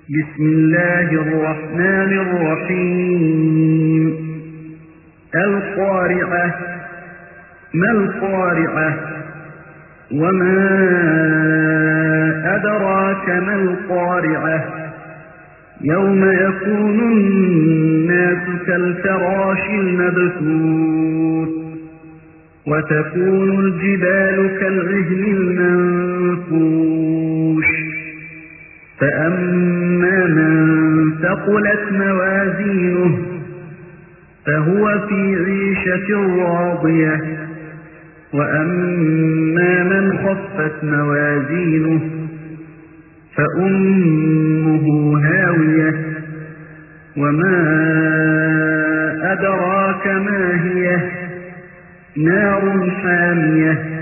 بسم الله الرحمن الرحيم القارعة ما القارعة وما أدراك ما القارعة يوم يكون الناس كالفراش المبثوث وتكون الجبال كالعهن المنفوش فأما من ثقلت موازينه فهو في عيشة راضية وأما من خفت موازينه فأمه هاوية وما أدراك ما هي نار حامية